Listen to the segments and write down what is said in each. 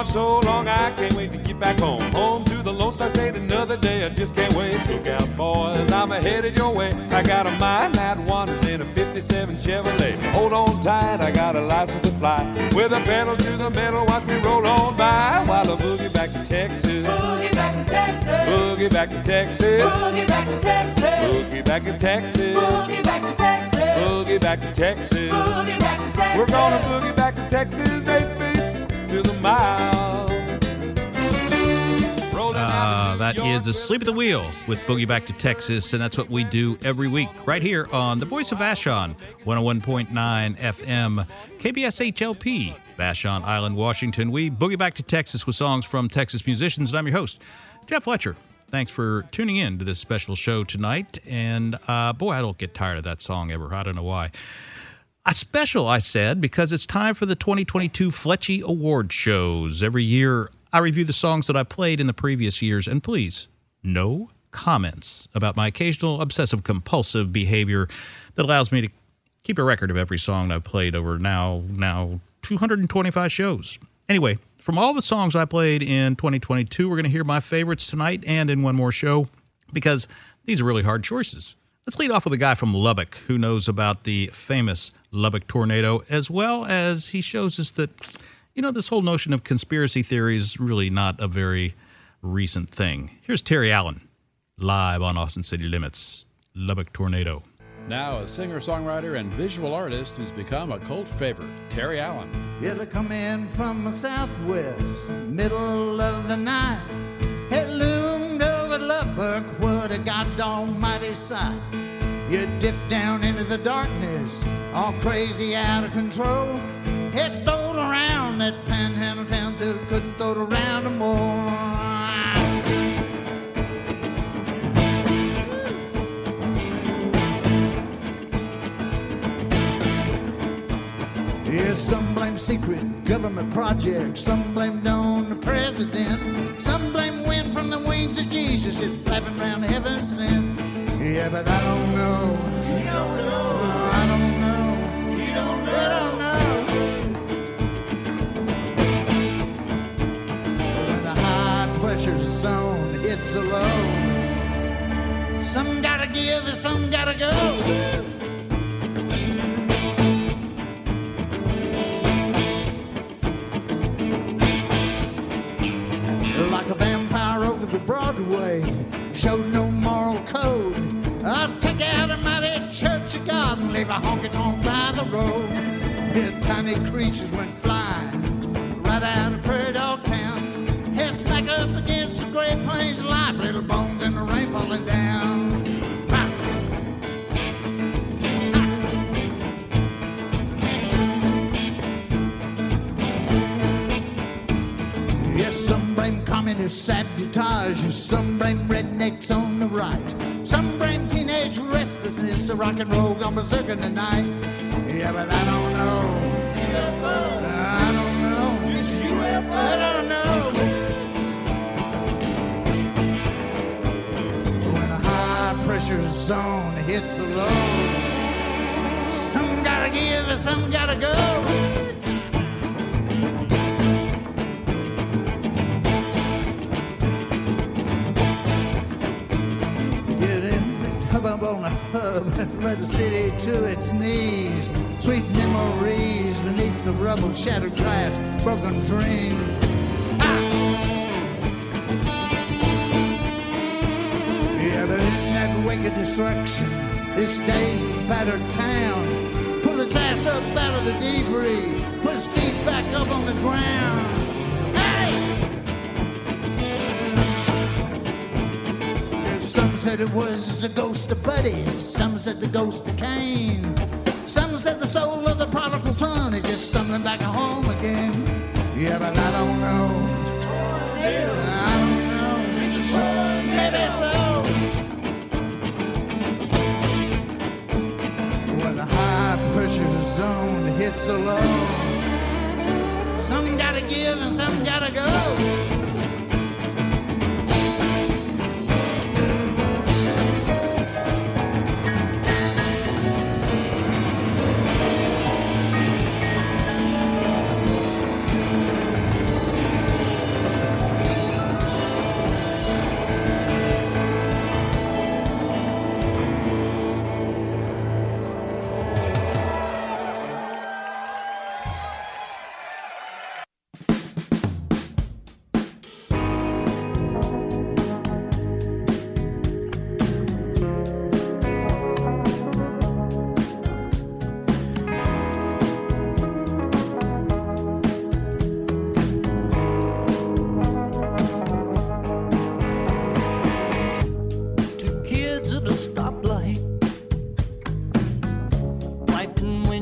so long, I can't wait to get back home. Home to the Lone Star State another day, I just can't wait. Look out, boys, I'm headed your way. I got a mind that wanders in a 57 Chevrolet. Hold on tight, I got a license to fly. With a pedal to the metal, watch me roll on by while I boogie back to Texas. Boogie back to Texas. Boogie back to Texas. Boogie back to Texas. Boogie back to Texas. Boogie back to Texas. Boogie back to Texas. Boogie back to Texas. We're gonna boogie back to Texas, 8 beats to the mile. That is Asleep at the Wheel with Boogie Back to Texas, and that's what we do every week right here on the Voice of Vashon, 101.9 FM, KBSHLP, Vashon Island, Washington. We boogie back to Texas with songs from Texas musicians, and I'm your host, Jeff Fletcher. Thanks for tuning in to this special show tonight, and boy, I don't get tired of that song ever. I don't know why. A special, I said, because it's time for the 2022 Fletchy Award shows. Every year, I review the songs that I played in the previous years, and please, no comments about my occasional obsessive-compulsive behavior that allows me to keep a record of every song I've played over now 225 shows. Anyway, from all the songs I played in 2022, we're going to hear my favorites tonight and in one more show, because these are really hard choices. Let's lead off with a guy from Lubbock who knows about the famous Lubbock tornado, as well as he shows us that, you know, this whole notion of conspiracy theory is really not a very recent thing. Here's Terry Allen, live on Austin City Limits, Lubbock Tornado. Now a singer-songwriter and visual artist who's become a cult favorite, Terry Allen. It'll come in from the southwest, middle of the night. It loomed over Lubbock, what a God almighty sight. You dip down into the darkness, all crazy out of control. It throwed around that panhandle town till it couldn't throw it around no more. Yeah, some blame secret government projects, some blame on the president, some blame wind from the wings of Jesus, it's flapping around heaven sent. Yeah, but I don't know. You don't know. I don't know. You don't know. I don't know. When the high pressure zone hits a low, some gotta give and some gotta go. Like a vampire over the Broadway, showed no moral code. I'll take out a mighty church of God and leave a honky-tonk by the road. His tiny creatures went flying right out of Prairie Dog Town. Head smack up against the Great Plains of life, little bones in the rain falling down. Yes, some blame communist sabotage, some blame rednecks on the right, some blame teenage restlessness, the rock and roll gone berserk in the night. Yeah, but I don't know. UFO. I don't know. It's UFO. I don't know. When a high pressure zone hits a low, some gotta give and some gotta go. Up on the hub and led the city to its knees. Sweet memories beneath the rubble, shattered glass, broken dreams. Yeah, but in that wicked destruction, this day's battered town pulled its ass up out of the debris, put its feet back up on the ground. Some said it was the ghost of Buddy, some said the ghost of Cain, some said the soul of the prodigal son is just stumbling back home again. Yeah, but I don't know. I don't know. Maybe so. When the high pressure zone hits a low, some gotta give and some gotta go.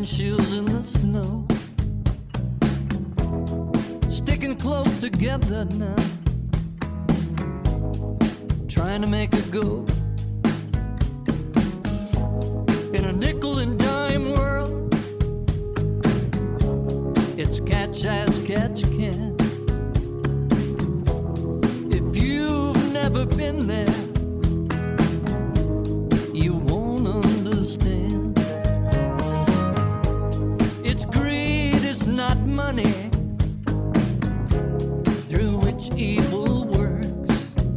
windshields in the snow, sticking close together now, trying to make it go. In a nickel and dime world, it's catch as catch can. If you've never been there, you won't understand. It's greed, it's not money, through which evil works.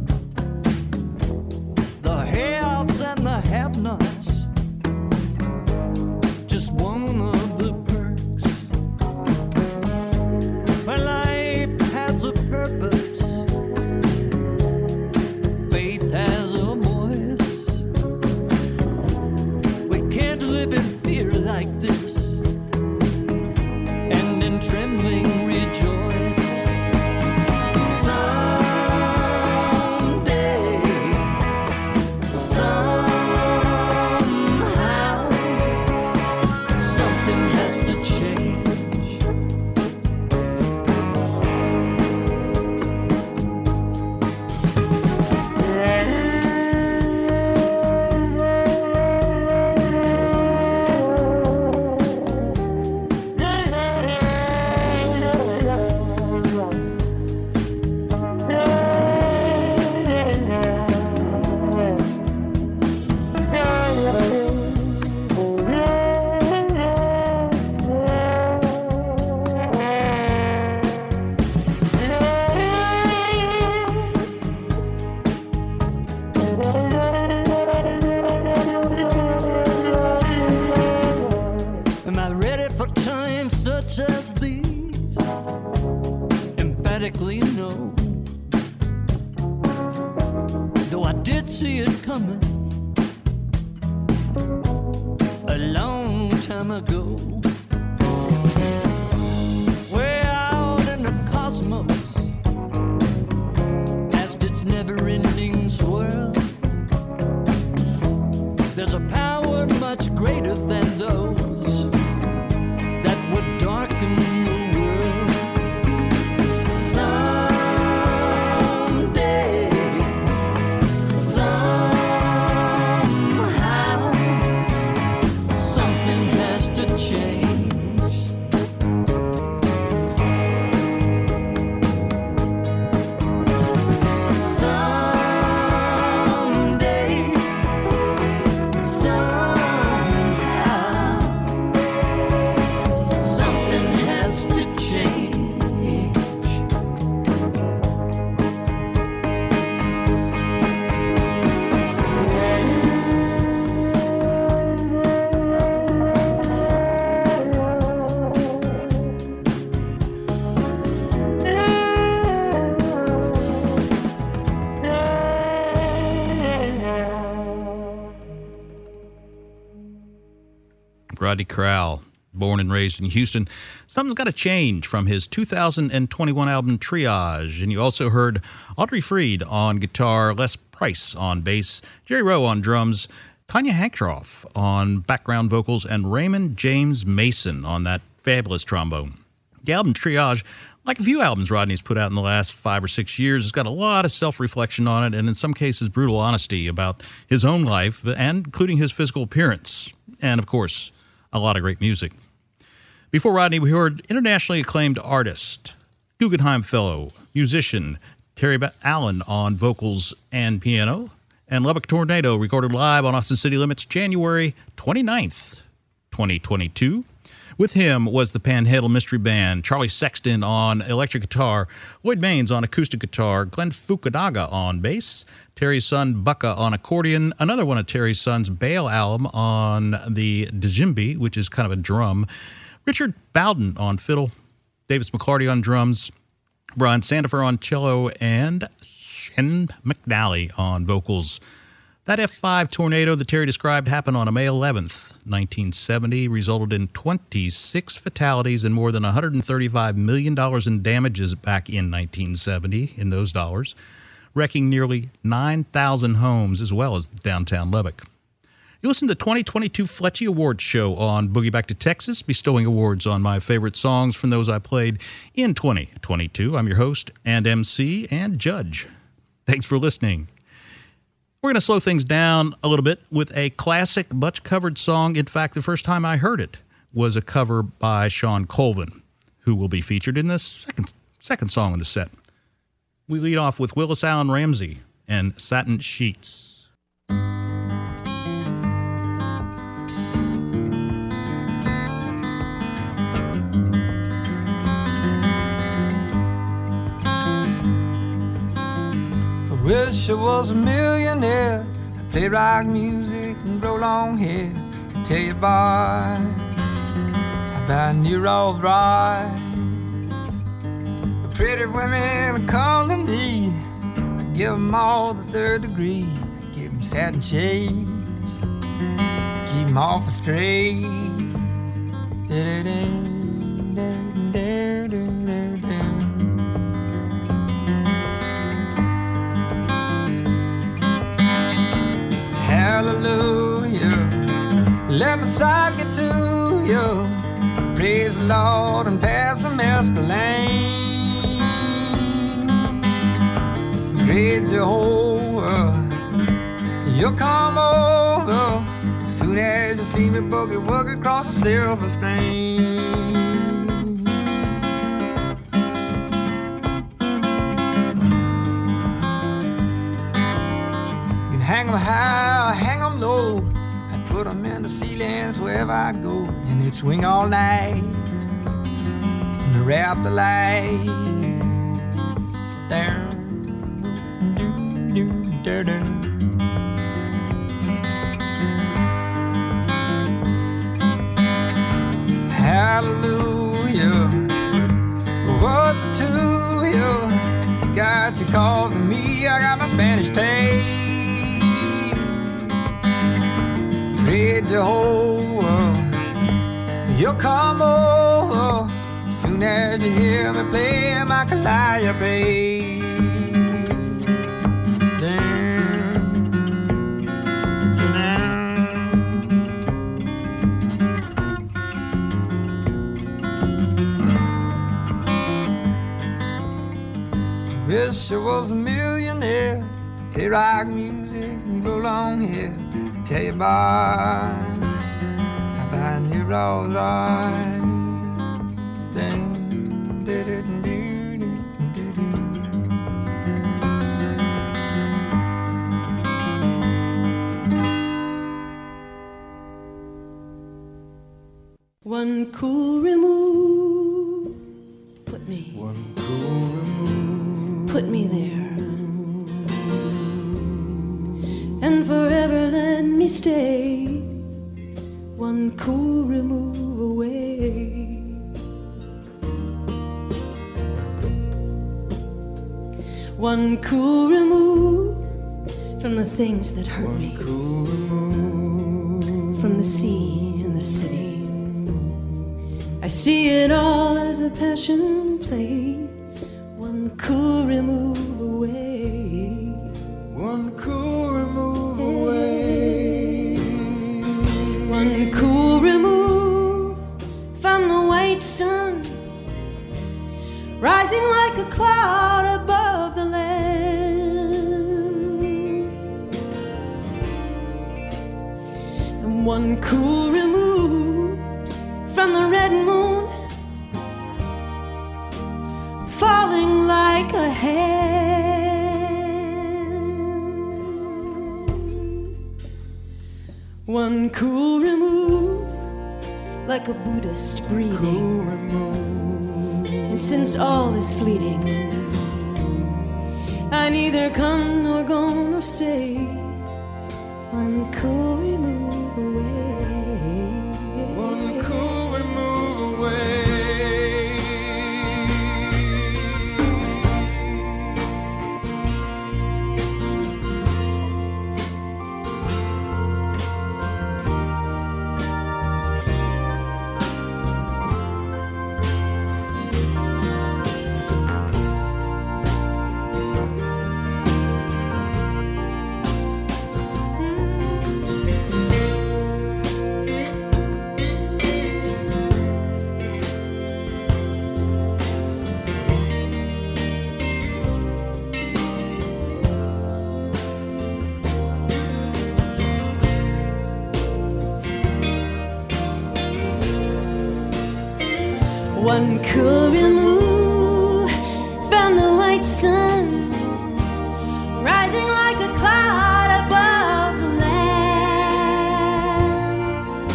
The haves and the have-nots, just one of the perks. But life has a purpose, faith has a voice. We can't live in fear like this, and in trembling rejoice. Someday, somehow, something has to change. Am I ready for times such as these? Emphatically no. Though I did see it coming a long time ago. Way out in the cosmos, past its never-ending swirl, there's a power much greater than those that would darken the world. Someday, somehow, something has to change. Someday, somehow, something has to change. Rodney Crowell, born and raised in Houston. Something's got to change from his 2021 album Triage. And you also heard Audrey Freed on guitar, Les Price on bass, Jerry Rowe on drums, Tanya Hankroff on background vocals, and Raymond James Mason on that fabulous trombone. The album Triage, like a few albums Rodney's put out in the last 5 or 6 years, has got a lot of self-reflection on it, and in some cases brutal honesty about his own life, and including his physical appearance. And, of course, a lot of great music. Before Rodney, we heard internationally acclaimed artist, Guggenheim Fellow, musician Terry Allen on vocals and piano, and Lubbock Tornado, recorded live on Austin City Limits January 29th, 2022. With him was the Panhandle Mystery Band, Charlie Sexton on electric guitar, Lloyd Maines on acoustic guitar, Glenn Fukunaga on bass, Terry's son Bucka on accordion, another one of Terry's son's Bale album on the djembe, which is kind of a drum, Richard Bowden on fiddle, Davis McClarty on drums, Brian Sandifer on cello, and Shen McNally on vocals. That F5 tornado that Terry described happened on May 11th, 1970, resulted in 26 fatalities and more than $135 million in damages back in 1970 in those dollars, wrecking nearly 9,000 homes as well as downtown Lubbock. You listen to the 2022 Fletchy Awards Show on Boogie Back to Texas, bestowing awards on my favorite songs from those I played in 2022. I'm your host and MC and judge. Thanks for listening. We're going to slow things down a little bit with a classic, much-covered song. In fact, the first time I heard it was a cover by Shawn Colvin, who will be featured in the second song in the set. We lead off with Willis Allen Ramsey and Satin Sheets. I wish I was a millionaire. I'd play rock music and grow long hair. I tell you, boy, I buy new Rolls Royce. The pretty women would come to me. I give them all the third degree. I give them satin shades, keep them off the straight. Hallelujah, let my side get to you. Praise the Lord and pass some escalade. Great Jehovah, you'll come over soon as you see me boogie woogie across the silver screen. You can hang 'em high, hang 'em low. I'd put 'em in the ceilings wherever I go, and they'd swing all night in the rafter lights. There. Hallelujah, what's it to you? Got you calling me, I got my Spanish taste. Great Jehovah, you'll come over soon as you hear me play my calliope. Wish I was a millionaire, play rock music and grow long hair. Tell you, boy, I buy a new Rolls Royce. One cool remove, put me. One cool remove, put me there, and forever let me stay. One cool remove away. One cool remove from the things that hurt me. one cool remove, From the sea and the city. I see it all as a passion play. One cool remove away. one cool remove away. One cool remove from the white sun, rising like a cloud above the land. And one cool remove from the red moon, falling like a hand. One cool remove, like a Buddhist breathing. Cool remove, And since all is fleeting, I neither come nor go nor stay. One cool remove away. one cool remove away. One could remove from the white sun, rising like a cloud above the land.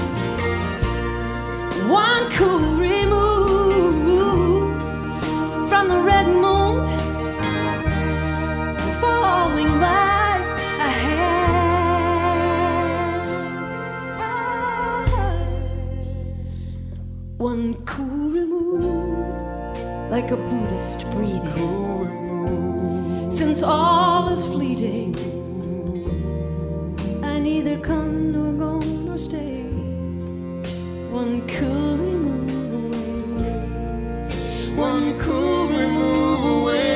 One could remove from the red moon, falling like a hand. One could remove like a Buddhist breathing, since all is fleeting. I neither come nor go nor stay. One could remove away. One could remove away.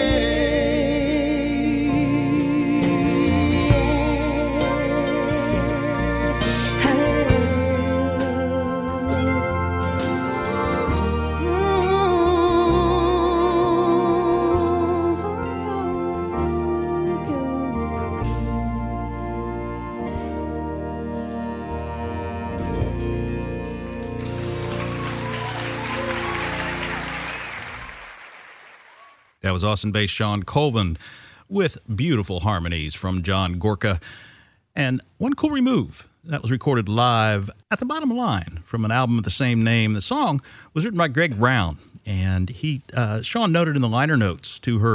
That was Austin-based Shawn Colvin with beautiful harmonies from John Gorka. And One Cool Remove, that was recorded live at the Bottom Line from an album of the same name. The song was written by Greg Brown, and Shawn noted in the liner notes to her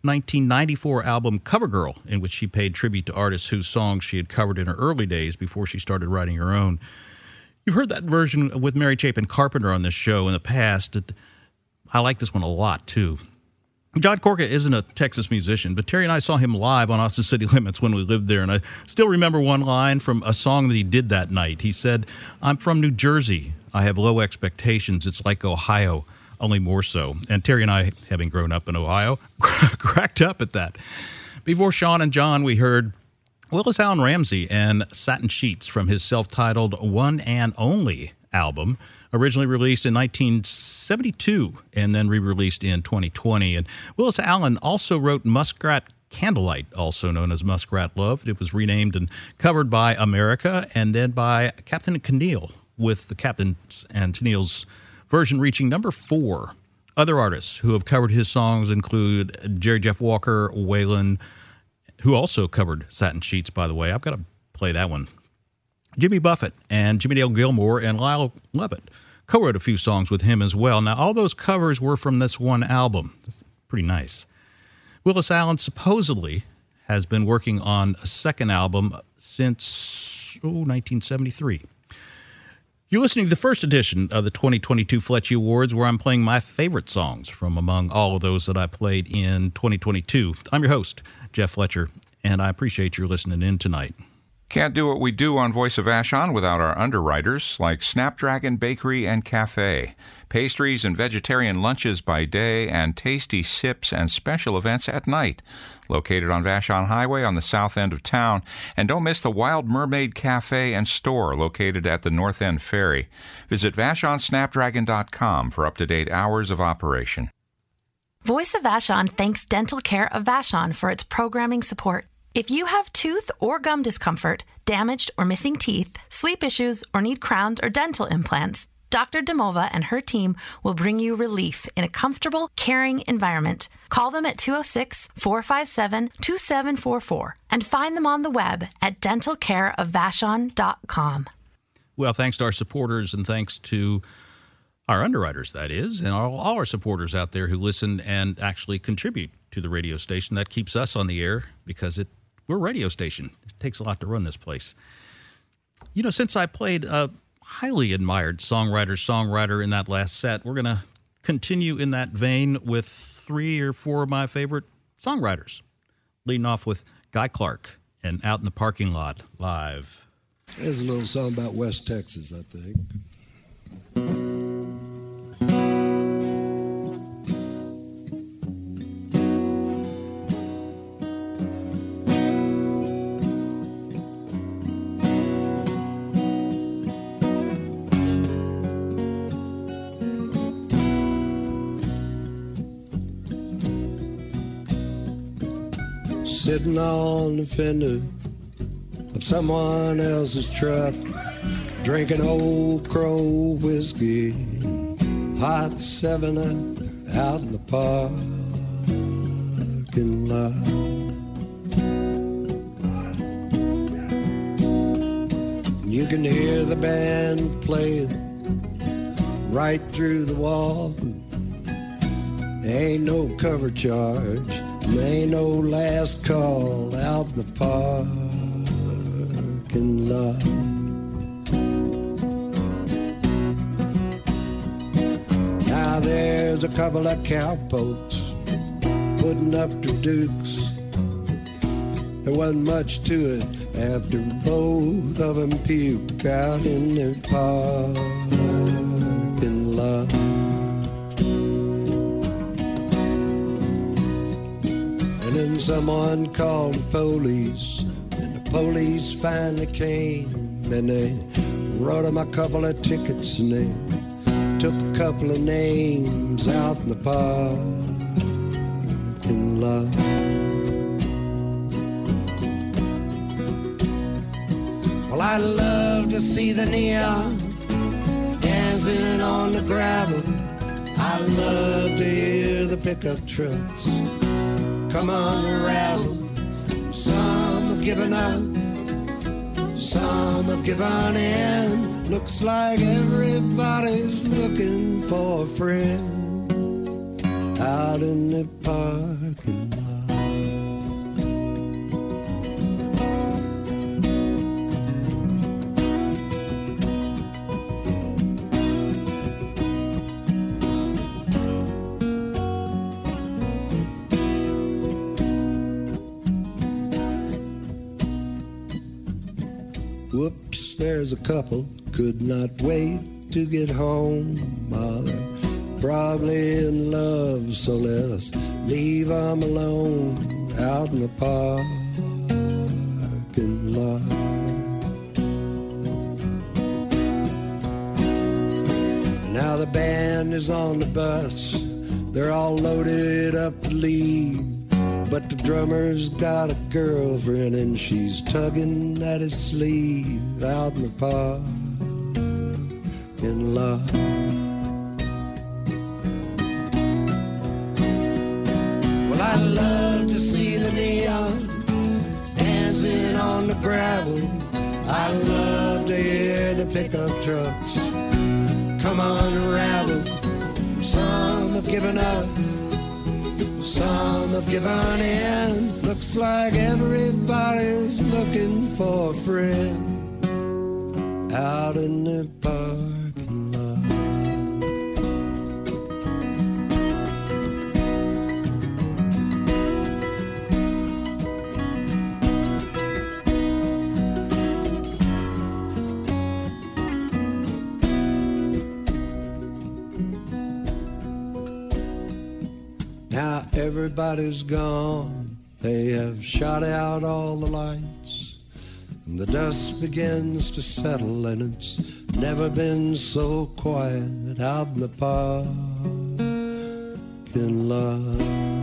1994 album CoverGirl, in which she paid tribute to artists whose songs she had covered in her early days before she started writing her own. You've heard that version with Mary Chapin Carpenter on this show in the past. I like this one a lot, too. John Gorka isn't a Texas musician, but Terry and I saw him live on Austin City Limits when we lived there, and I still remember one line from a song that he did that night. He said, "I'm from New Jersey. I have low expectations. It's like Ohio, only more so." And Terry and I, having grown up in Ohio, cracked up at that. Before Shawn and John, we heard Willis Allen Ramsey and Satin Sheets from his self-titled One and Only album, originally released in 1972 and then re-released in 2020. And Willis Allen also wrote Muskrat Candlelight, also known as Muskrat Love. It was renamed and covered by America and then by Captain and Tennille, with the Captain and Tennille's version reaching number 4. Other artists who have covered his songs include Jerry Jeff Walker, Waylon, who also covered Satin Sheets, by the way. I've got to play that one. Jimmy Buffett and Jimmy Dale Gilmore and Lyle Lovett co-wrote a few songs with him as well. Now, all those covers were from this one album. That's pretty nice. Willis Allen supposedly has been working on a second album since 1973. You're listening to the first edition of the 2022 Fletchy Awards, where I'm playing my favorite songs from among all of those that I played in 2022. I'm your host, Jeff Fletcher, and I appreciate your listening in tonight. Can't do what we do on Voice of Vashon without our underwriters like Snapdragon Bakery and Cafe. Pastries and vegetarian lunches by day and tasty sips and special events at night. Located on Vashon Highway on the south end of town. And don't miss the Wild Mermaid Cafe and Store located at the North End Ferry. Visit VashonSnapdragon.com for up-to-date hours of operation. Voice of Vashon thanks Dental Care of Vashon for its programming support. If you have tooth or gum discomfort, damaged or missing teeth, sleep issues, or need crowned or dental implants, Dr. Demova and her team will bring you relief in a comfortable, caring environment. Call them at 206-457-2744 and find them on the web at dentalcareofvashon.com. Well, thanks to our supporters and thanks to our underwriters, that is, and all our supporters out there who listen and actually contribute to the radio station. That keeps us on the air because we're a radio station. It takes a lot to run this place. You know, since I played a highly admired songwriter in that last set, we're going to continue in that vein with 3 or 4 of my favorite songwriters, leading off with Guy Clark and Out in the Parking Lot live. There's a little song about West Texas, I think. Sitting on the fender of someone else's truck, drinking Old Crow whiskey, hot 7-Up out in the parking lot. You can hear the band playing right through the wall. Ain't no cover charge, ain't no last call out in the parking lot. Now there's a couple of cowpokes putting up their dukes. There wasn't much to it after both of them puked out in their parking lot. And then someone called the police, and the police finally came, and they wrote them a couple of tickets, and they took a couple of names out in the parking lot. Well, I love to see the neon dancing on the gravel. I love to hear the pickup trucks come unravel. Some have given up, some have given in. Looks like everybody's looking for a friend out in the parking lot. Whoops, there's a couple could not wait to get home. They're probably in love, so let us leave them alone out in the parking lot. Now the band is on the bus, they're all loaded up to leave. But the drummer's got a girlfriend and she's tugging at his sleeve out in the parking lot. Well, I love to see the neon dancing on the gravel. I love to hear the pickup trucks come unravel. Some have given up, some have given in. Looks like everybody's looking for a friend out in the parking lot. Now everybody's gone, they have shot out all the lights, and the dust begins to settle, and it's never been so quiet out in the parking lot.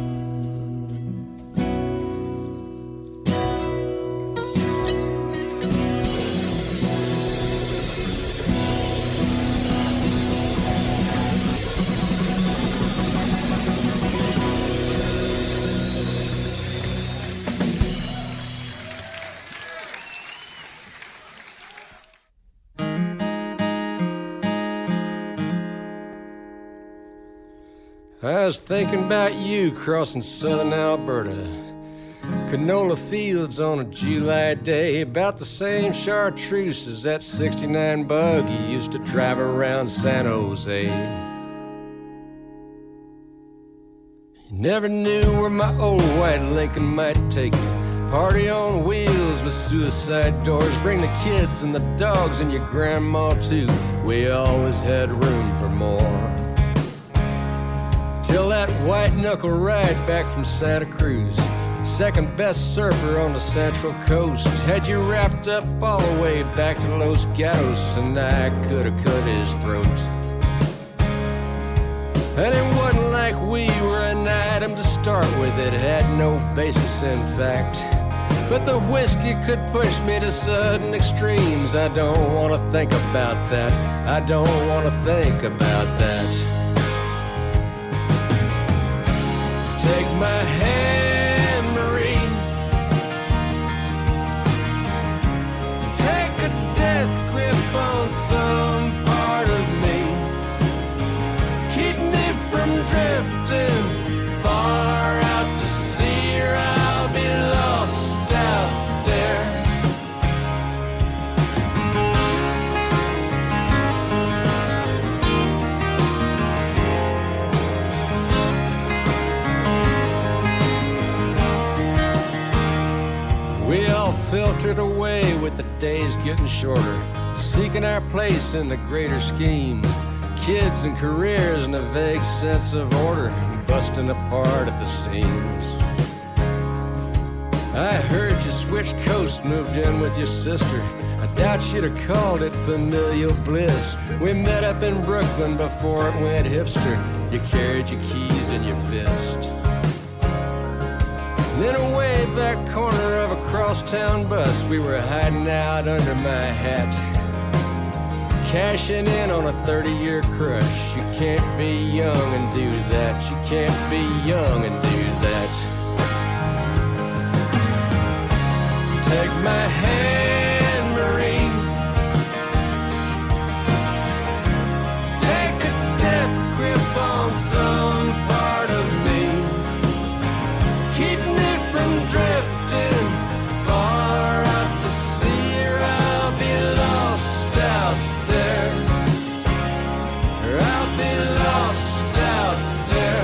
I was thinking about you crossing southern Alberta, canola fields on a July day, about the same chartreuse as that 69 bug you used to drive around San Jose. You never knew where my old white Lincoln might take you. Party on wheels with suicide doors, bring the kids and the dogs and your grandma too. We always had room for more. Till that white knuckle ride back from Santa Cruz, second best surfer on the Central Coast, had you wrapped up all the way back to Los Gatos, and I could have cut his throat. And it wasn't like we were an item to start with, it had no basis in fact. But the whiskey could push me to sudden extremes. I don't want to think about that, I don't want to think about that. Take my hand, Marie. Take a death grip on some part of me. Keep me from drifting far out to sea, or I'll be lost out there. We all filtered away with the days getting shorter, seeking our place in the greater scheme. Kids and careers and a vague sense of order, busting apart at the seams. I heard you switched coast, moved in with your sister. I doubt she'd have called it familial bliss. We met up in Brooklyn before it went hipster. You carried your keys in your fist. And in a way back corner of a crosstown bus, we were hiding out under my hat, cashing in on a 30-year crush. You can't be young and do that. You can't be young and do that. Take my hand, Marie. Take a death grip on some part of me. Keep me from drifting far out to sea, or I'll be lost out there. Or I'll be lost out there.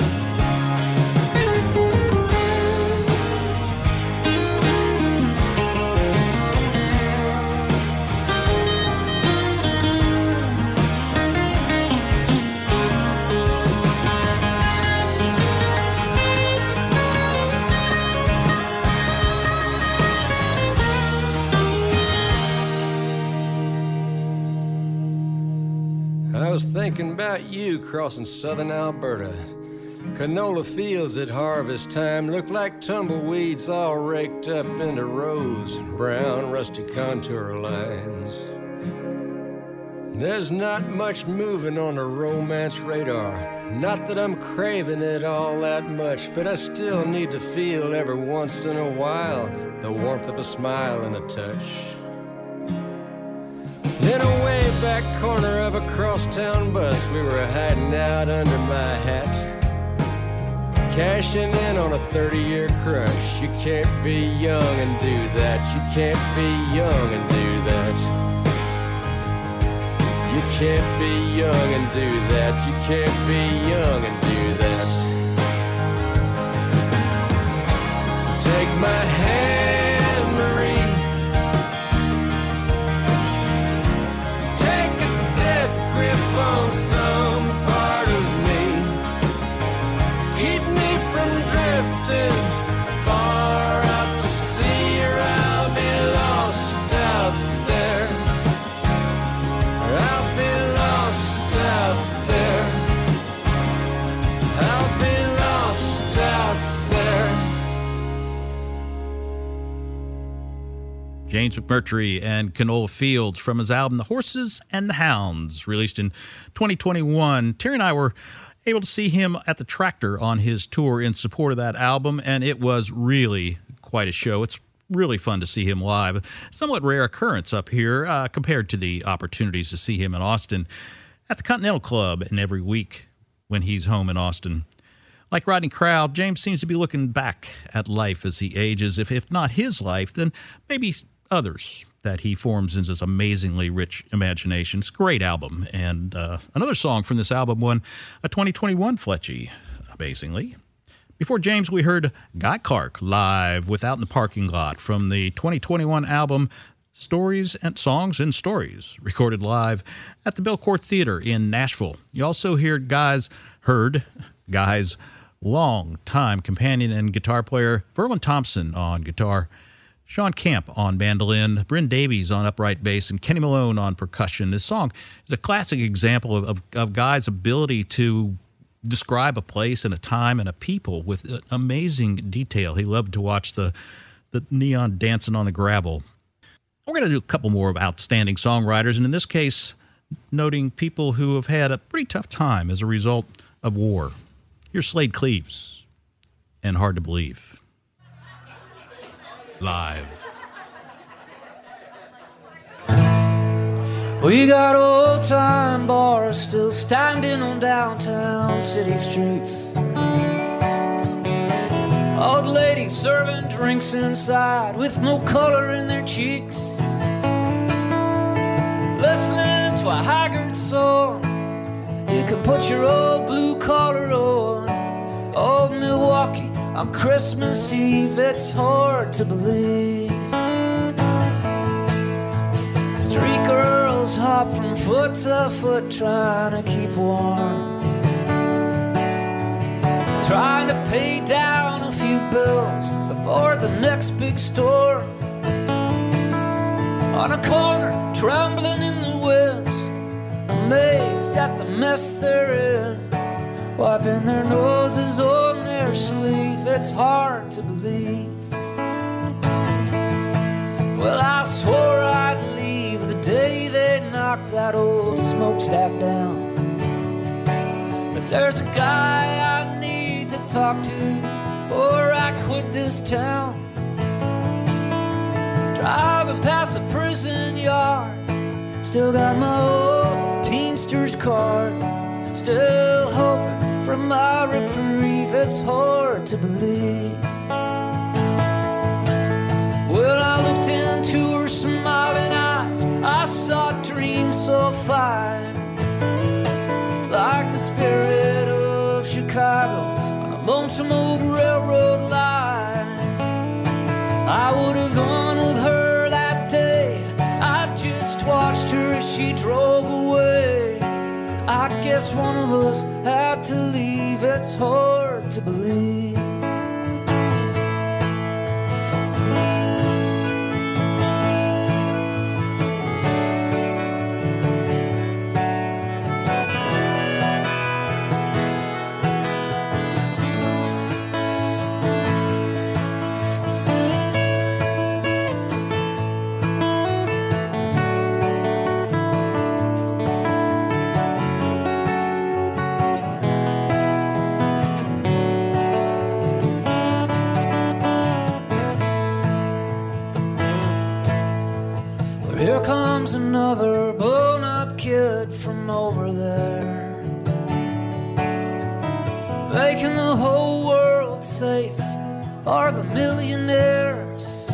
I was thinking about you crossing southern Alberta. Canola fields at harvest time look like tumbleweeds all raked up into rows, brown rusty contour lines. There's not much moving on the romance radar. Not that I'm craving it all that much, but I still need to feel every once in a while the warmth of a smile and a touch. In a way back corner of a crosstown bus, we were hiding out under my hat, cashing in on a 30-year crush. You can't be young and do that. You can't be young and do that. You can't be young and do that. You can't be young and do that. Take my hand, Marie. Take a death grip on some part of me. Keep me from drifting far out to sea, or I'll be lost out there. Or I'll be lost out there. I'll be lost out there. James McMurtry and Canola Fields from his album The Horses and the Hounds, released in 2021. Terry and I were able to see him at the Tractor on his tour in support of that album, and it was really quite a show. It's really fun to see him live. Somewhat rare occurrence up here compared to the opportunities to see him in Austin at the Continental Club and every week when he's home in Austin. Like Rodney Crowell, James seems to be looking back at life as he ages. If not his life, then maybe others that he forms in this amazingly rich imagination. It's a great album. And another song from this album won a 2021 Fletchie, amazingly. Before James, we heard Guy Clark live with Out in the Parking Lot from the 2021 album Stories and Songs and Stories, recorded live at the Belcourt Theater in Nashville. You also heard Guy's long-time companion and guitar player, Verlin Thompson on guitar, Sean Camp on mandolin, Bryn Davies on upright bass, and Kenny Malone on percussion. This song is a classic example of Guy's ability to describe a place and a time and a people with amazing detail. He loved to watch the neon dancing on the gravel. We're going to do a couple more of outstanding songwriters, and in this case, noting people who have had a pretty tough time as a result of war. Here's Slade Cleaves and Hard to Believe. Live. We got old-time bars still standing on downtown city streets. Old ladies serving drinks inside with no color in their cheeks. Listening to a haggard song, you can put your old blue collar on. Old Milwaukee on Christmas Eve, it's hard to believe. Street girls hop from foot to foot trying to keep warm, trying to pay down a few bills before the next big storm. On a corner, trembling in the winds, amazed at the mess they're in, wiping their noses on their sleeve. It's hard to believe. Well, I swore I'd leave the day they knocked that old smokestack down, but there's a guy I need to talk to or I quit this town. Driving past the prison yard, still got my old Teamster's card, still hoping for my reprieve. It's hard to believe. When I looked into her smiling eyes, I saw a dream so fine, like the spirit of Chicago on a lonesome old railroad line. I would have gone with her that day, I just watched her as she drove away. I guess one of us had to leave. It's hard to believe. Here comes another blown-up kid from over there, making the whole world safe for the millionaires.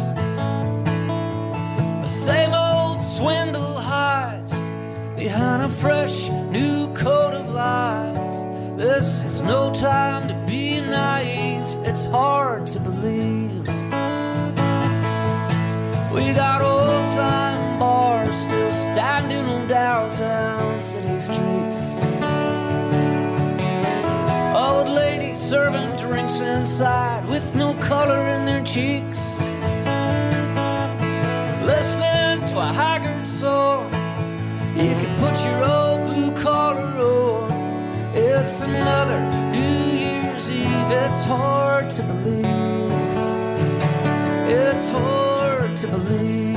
The same old swindle hides behind a fresh new coat of lies. This is no time to be naive. It's hard to believe. We got old-time bars still standing on downtown city streets. Old ladies serving drinks inside with no color in their cheeks. Listening to a haggard song, you can put your old blue collar on. It's another New Year's Eve. It's hard to believe. It's hard to believe.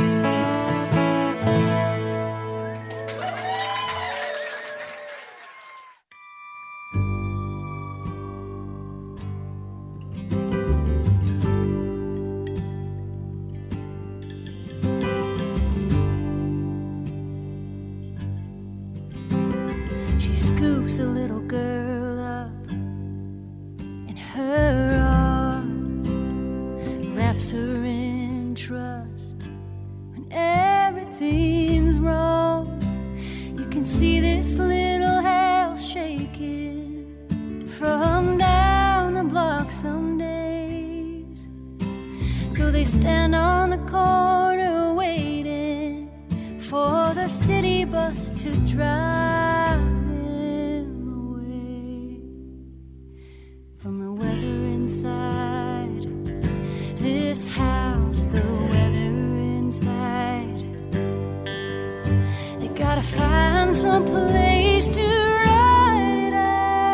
She scoops a little girl up in her arms, wraps her in trust when everything's wrong. You can see this little house shaking from down the block some days. So they stand on the corner waiting for the city bus to drive them away from the weather inside this house, the weather inside. They gotta find some place to ride it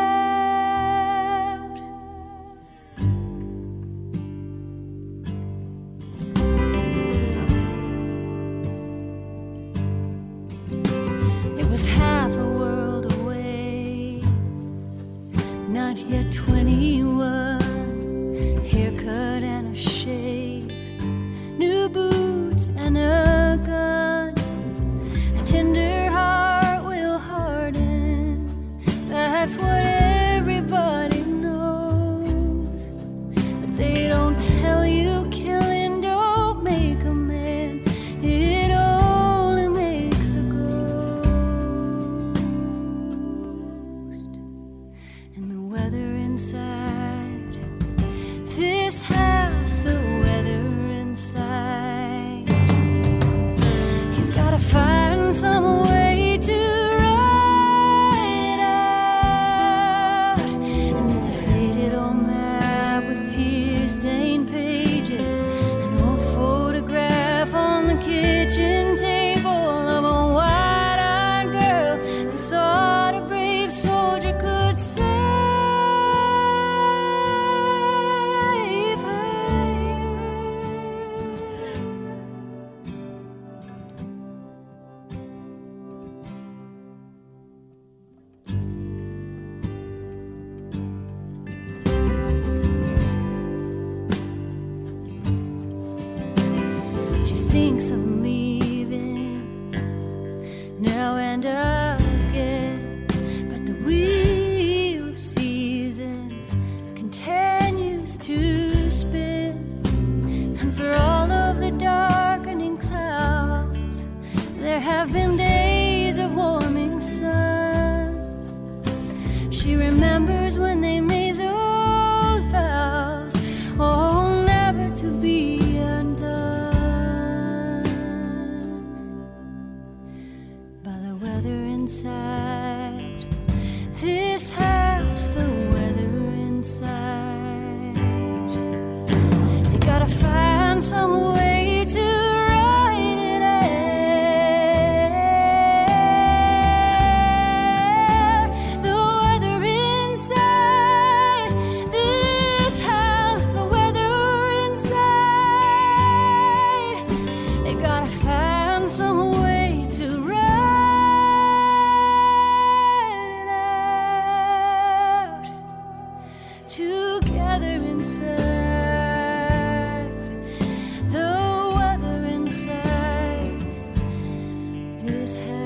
out. It was half a world away, not yet 21. thinks of leaving now and again, but the wheel of seasons continues to spin, and for all of the darkening clouds, there have been days of warming sun. She remembers when they made those vows, oh, never to be undone. By the weather inside this house, the weather inside, they gotta find some way to ride it out. The weather inside this house, the weather inside, they gotta find some way to ride it out together inside the weather inside this house.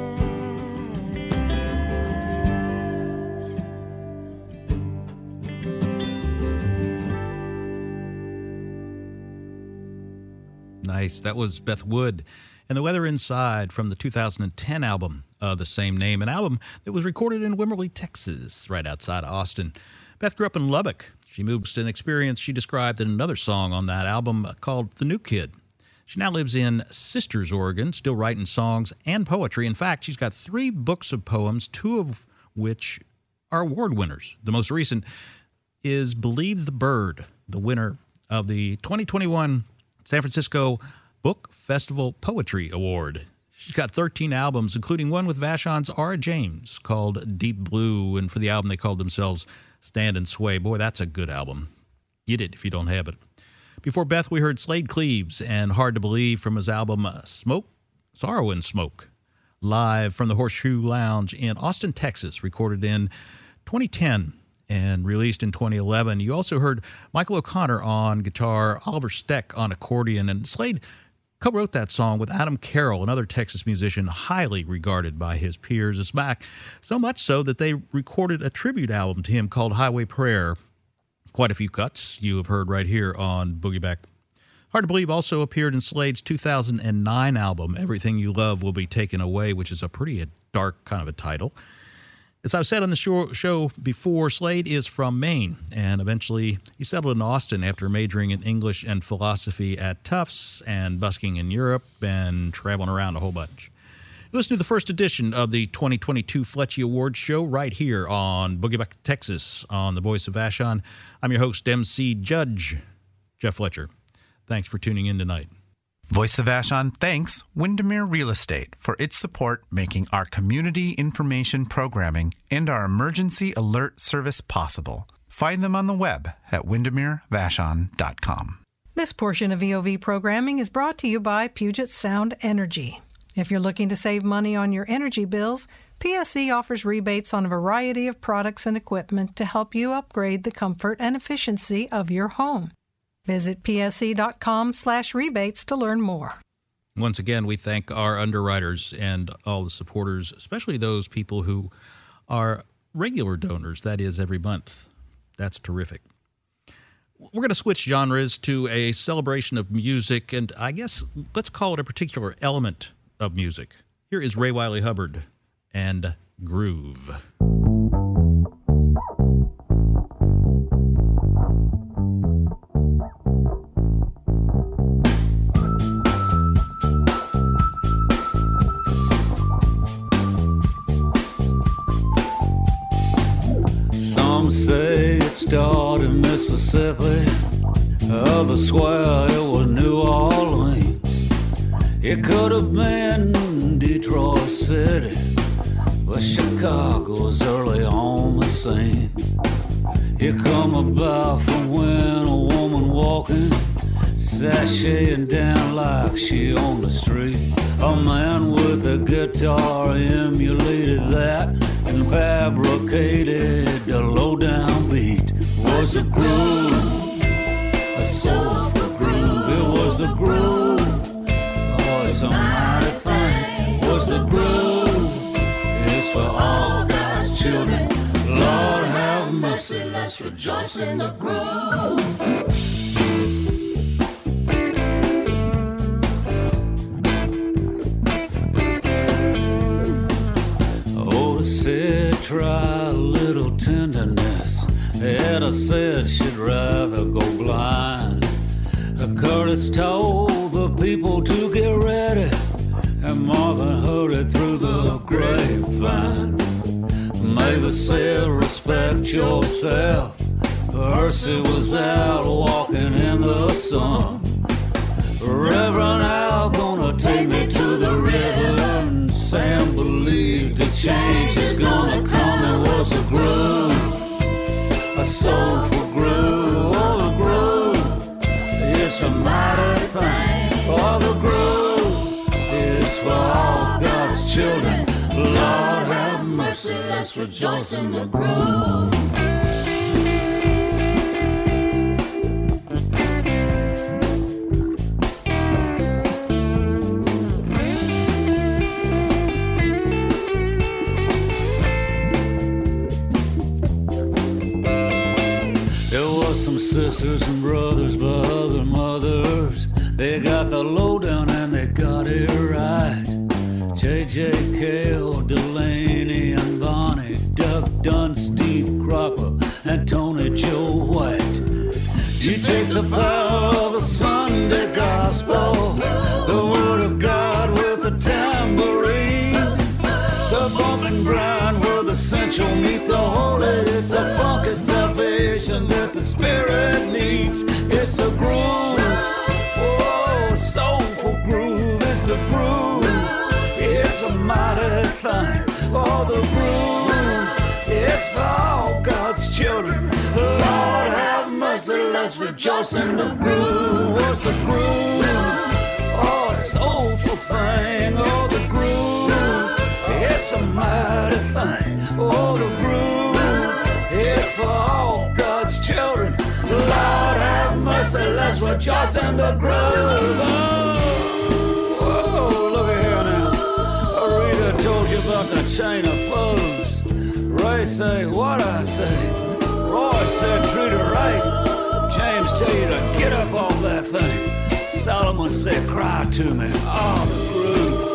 Nice. That was Beth Wood and The Weather Inside from the 2010 album of the same name, an album that was recorded in Wimberley, Texas, right outside Austin. Beth grew up in Lubbock. She moved an experience she described in another song on that album called The New Kid. She now lives in Sisters, Oregon, still writing songs and poetry. In fact, she's got 3 books of poems, 2 of which are award winners. The most recent is Believe the Bird, the winner of the 2021 San Francisco Book Festival Poetry Award. She's got 13 albums, including one with Vashon's Ara James called Deep Blue, and for the album they called themselves Stand and Sway. Boy, that's a good album. Get it if you don't have it. Before Beth, we heard Slade Cleaves and Hard to Believe from his album Smoke, Sorrow and Smoke, live from the Horseshoe Lounge in Austin, Texas, recorded in 2010 and released in 2011. You also heard Michael O'Connor on guitar, Oliver Steck on accordion, and Slade co-wrote that song with Adam Carroll, another Texas musician highly regarded by his peers. It's back so much so that they recorded a tribute album to him called Highway Prayer. Quite a few cuts you have heard right here on Boogie Back. Hard to Believe also appeared in Slade's 2009 album, Everything You Love Will Be Taken Away, which is a pretty dark kind of a title. As I've said on the show before, Slade is from Maine, and eventually he settled in Austin after majoring in English and philosophy at Tufts and busking in Europe and traveling around a whole bunch. Listen to the first edition of the 2022 Fletchie Awards show right here on Boogie Back Texas on the Voice of Vashon. I'm your host, MC Judge Jeff Fletcher. Thanks for tuning in tonight. Voice of Vashon thanks Windermere Real Estate for its support making our community information programming and our emergency alert service possible. Find them on the web at windermerevashon.com. This portion of VOV programming is brought to you by Puget Sound Energy. If you're looking to save money on your energy bills, PSE offers rebates on a variety of products and equipment to help you upgrade the comfort and efficiency of your home. Visit pse.com/rebates to learn more. Once again, we thank our underwriters and all the supporters, especially those people who are regular donors, that is, every month. That's terrific. We're going to switch genres to a celebration of music, and I guess let's call it a particular element of music. Here is Ray Wiley Hubbard and Groove. Some say it started in Mississippi, others swear it was New Orleans. It could have been Detroit City, but Chicago was early on the scene. It come about from when a woman walking, sashaying down like she on the street. A man with a guitar emulated that and fabricated a low-down beat. Was a groove, a soulful groove. It was the groove a mighty thing. Was the groove is for all God's children. Lord have mercy, let's rejoice in the groove. Said try a little tenderness. Etta said she'd rather go blind. Curtis told the people to get ready, and Marvin hurried through the grapevine. Mavis said respect yourself. Percy was out walking in the sun. Reverend Al gonna take me to the river, and Sam believed a change is gonna come. It was a groove, a soulful groove. Oh, the groove, it's a mighty thing. Oh, the groove is for all God's children. Lord have mercy, let's rejoice in the groove. Some sisters and brothers by other mothers. They got the lowdown and they got it right. J.J. Cale, Delaney and Bonnie, Doug Dunn, Steve Cropper and Tony Joe White. You take the power of the Sunday gospel, the word of God with a tambourine, the bump and grind where the essential meets the holy. It's a funky salvation that the Spirit needs. It's the groove, oh, soulful groove. It's the groove, it's a mighty thing. Oh, the groove, it's for all God's children. Lord have mercy, let's rejoice in the groove. What's the groove? Oh, a soulful thing. Oh, the groove, it's a mighty thing. Oh, the groove is for all God's children. Lord have mercy, let's rejoice in the groove. Oh, look at here now. Rita told you about the chain of foes. Ray say, what I say? Roy said, treat her right. James tell you to get up off that thing. Solomon said, cry to me. Oh, the groove.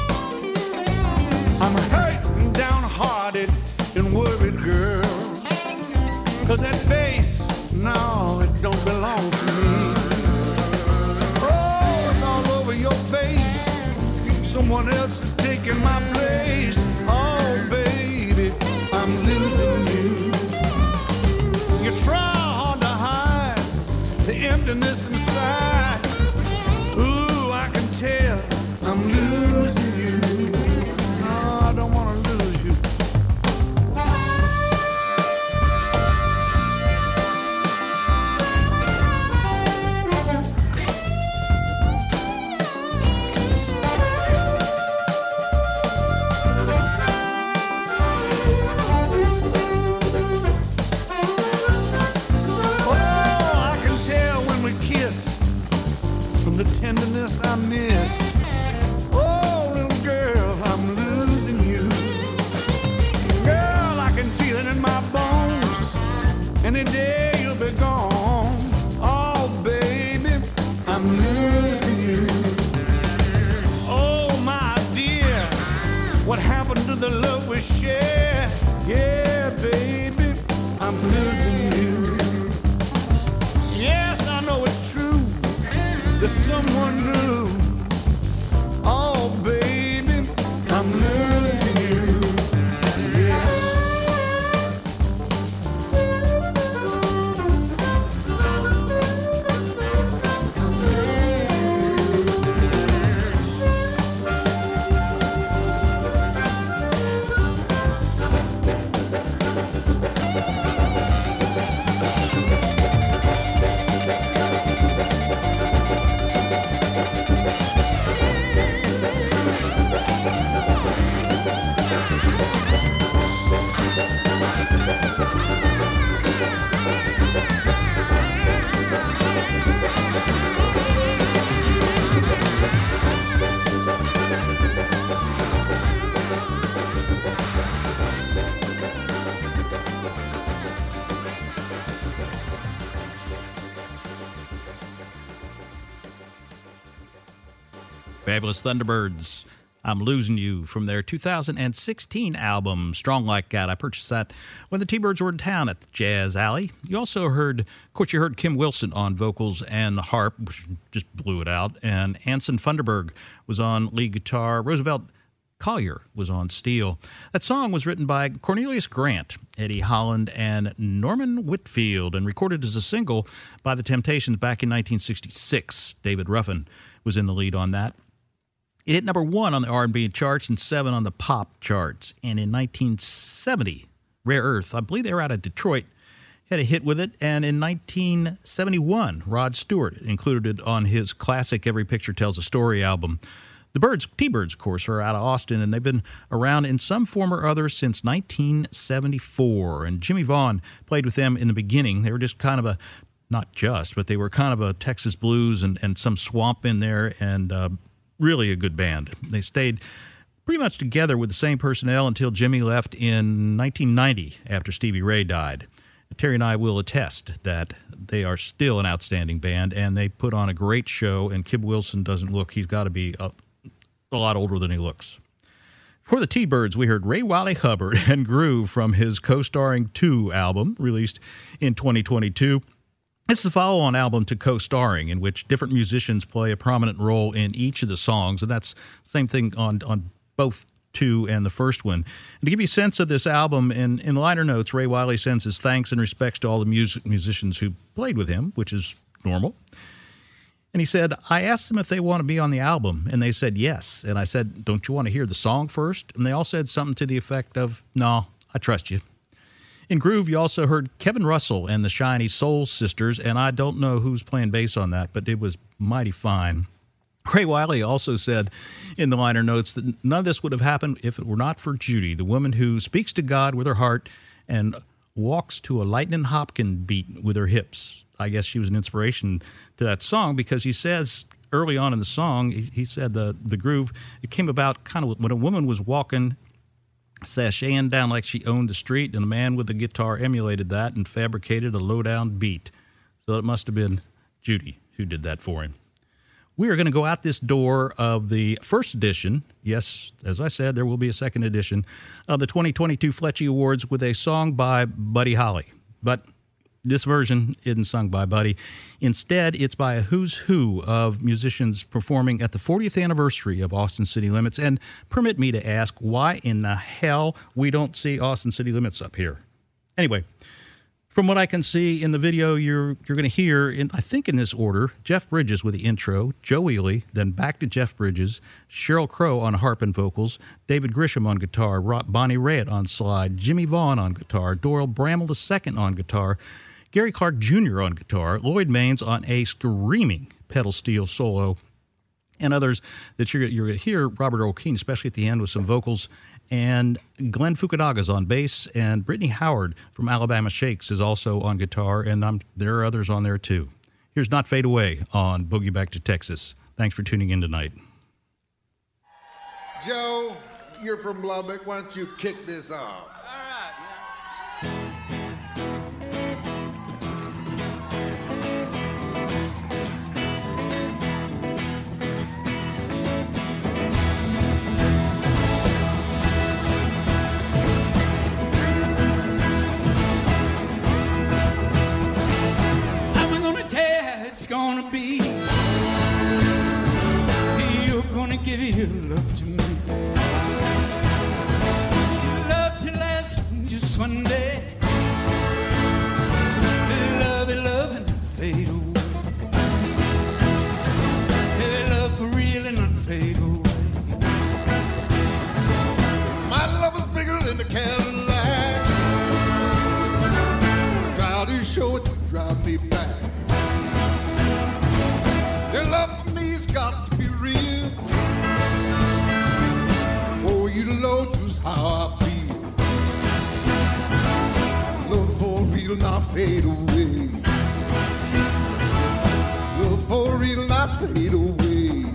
I'm hurt and downhearted and worried, girl. 'cause that face, no, it don't belong to me. Oh, it's all over your face. Someone else is taking my place. Oh, baby, I'm losing you. You try hard to hide the emptiness inside. Ooh, I can tell I'm losing you. No, I don't want to lose you. Tenderness I miss. Oh, little girl, I'm losing you. Girl, I can feel it in my bones. Any day you'll be gone. Oh, baby, I'm losing you. Oh, my dear, what happened to the love we shared? Yeah, baby, I'm losing you. Yes, I know it's true. There's someone new. Oh, baby, I'm losing you. Yeah. Fabulous Thunderbirds, I'm Losing You, from their 2016 album, Strong Like That. I purchased that when the T-Birds were in town at the Jazz Alley. You also heard, of course, you heard Kim Wilson on vocals and harp, which just blew it out, and Anson Funderburg was on lead guitar. Roosevelt Collier was on steel. That song was written by Cornelius Grant, Eddie Holland, and Norman Whitfield, and recorded as a single by The Temptations back in 1966. David Ruffin was in the lead on that. It hit number 1 on the R&B charts and 7 on the pop charts. And in 1970, Rare Earth, I believe they were out of Detroit, had a hit with it. And in 1971, Rod Stewart included it on his classic Every Picture Tells a Story album. The T-Birds, of course, are out of Austin, and they've been around in some form or other since 1974. And Jimmy Vaughn played with them in the beginning. They were just kind of but they were kind of a Texas blues and some swamp in there, and really a good band. They stayed pretty much together with the same personnel until Jimmy left in 1990 after Stevie Ray died. Terry and I will attest that they are still an outstanding band, and they put on a great show, and Kim Wilson doesn't look, he's got to be a lot older than he looks. For the T-Birds, we heard Ray Wiley Hubbard and Groove from his Co-Starring 2 album, released in 2022. It's the follow-on album to Co-Starring, in which different musicians play a prominent role in each of the songs, and that's the same thing on both 2 and the first one. And to give you a sense of this album, in liner notes, Ray Wiley sends his thanks and respects to all the musicians who played with him, which is normal. And he said, I asked them if they want to be on the album, and they said yes. And I said, don't you want to hear the song first? And they all said something to the effect of, no, I trust you. In Groove, you also heard Kevin Russell and the Shiny Soul Sisters, and I don't know who's playing bass on that, but it was mighty fine. Ray Wiley also said in the liner notes that none of this would have happened if it were not for Judy, the woman who speaks to God with her heart and walks to a Lightnin' Hopkins beat with her hips. I guess she was an inspiration to that song, because he says early on in the song, he said the groove, it came about kind of when a woman was walking, sashaying down like she owned the street, and a man with a guitar emulated that and fabricated a low-down beat. So it must have been Judy who did that for him. We are going to go out this door of the first edition. Yes, as I said, there will be a second edition of the 2022 Fletchy Awards with a song by Buddy Holly. But This version isn't sung by Buddy. Instead, it's by a who's who of musicians performing at the 40th anniversary of Austin City Limits. And permit me to ask why in the hell we don't see Austin City Limits up here. Anyway, from what I can see in the video, you're going to hear, I think in this order, Jeff Bridges with the intro, Joe Ely, then back to Jeff Bridges, Sheryl Crow on harp and vocals, David Grisham on guitar, Bonnie Raitt on slide, Jimmy Vaughn on guitar, Doyle Bramall II on guitar, Gary Clark Jr. on guitar, Lloyd Maines on a screaming pedal steel solo, and others that you're going to hear, Robert Earl Keen, especially at the end with some vocals, and Glenn Fukunaga's on bass, and Brittany Howard from Alabama Shakes is also on guitar, and there are others on there too. Here's Not Fade Away on Boogie Back to Texas. Thanks for tuning in tonight. Joe, you're from Lubbock. Why don't you kick this off? It's gonna be, you're gonna give your love to me, love to last just one day, love and fade away, love for real and not fade away. My love is bigger than the Cadillac, try to show it to drive me back. Your love for me's got to be real. Oh, you know just how I feel. Love for real, not fade away. Love for real, not fade away.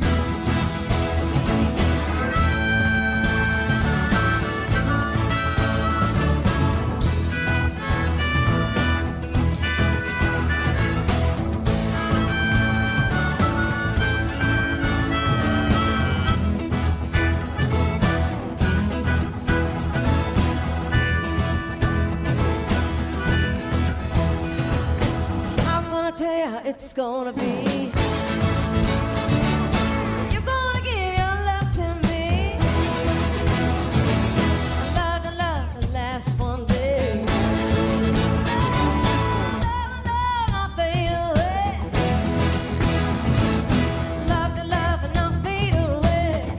It's gonna be, you're gonna give your love to me, love to last one day, love not fade away, love and not fade away,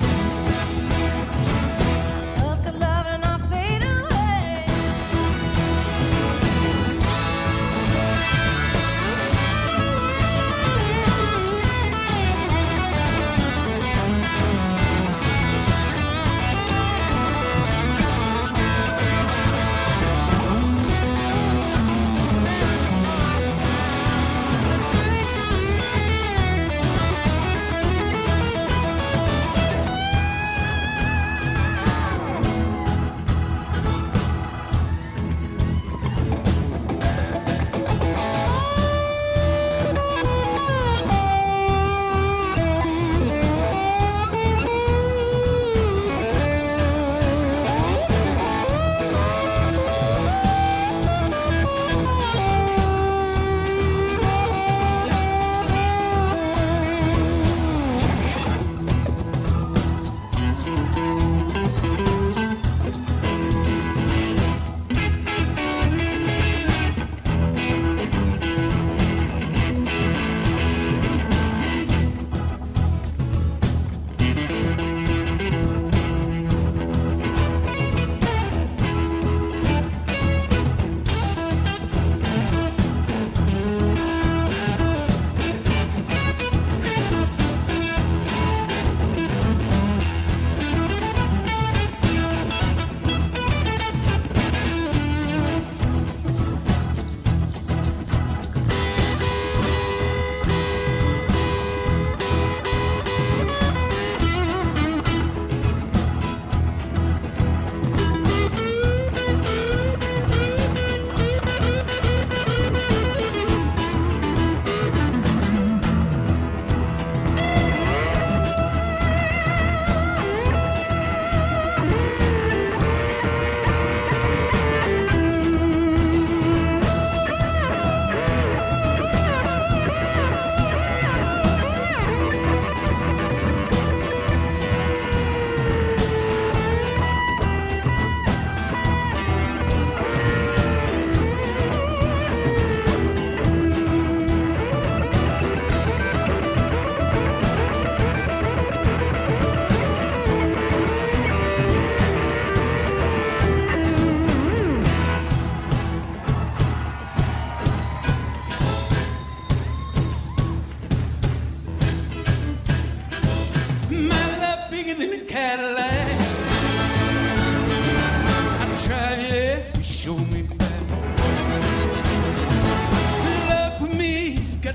love and not fade away.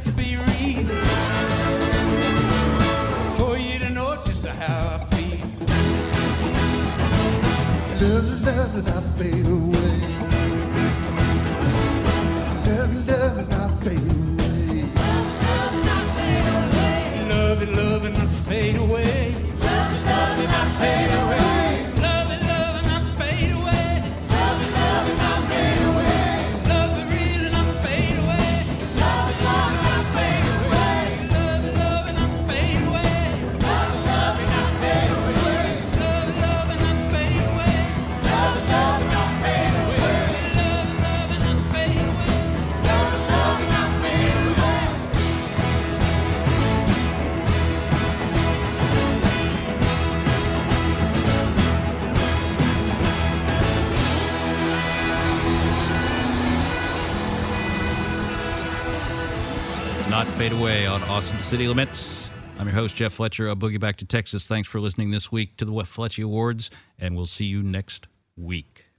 got to be real for you to know just how I feel. Love, love, and I fade away. Love, love, and I fade away. Love it, love and I fade away. Love it, love and I fade away. Love it, love and I fade away. Love it, love and I fade away. Love it real and I fade away. Love it, love and I fade away. Love it, love and I fade away. Love it, love and I fade away. Love it, love and I fade away. Love it, love and I fade away. Love it, love and I fade away. Love it, love and I fade away. Not Fade Away on Austin City Limits. I'm your host, Jeff Fletcher of Boogie Back to Texas. Thanks for listening this week to the Fletcher Awards, and we'll see you next week.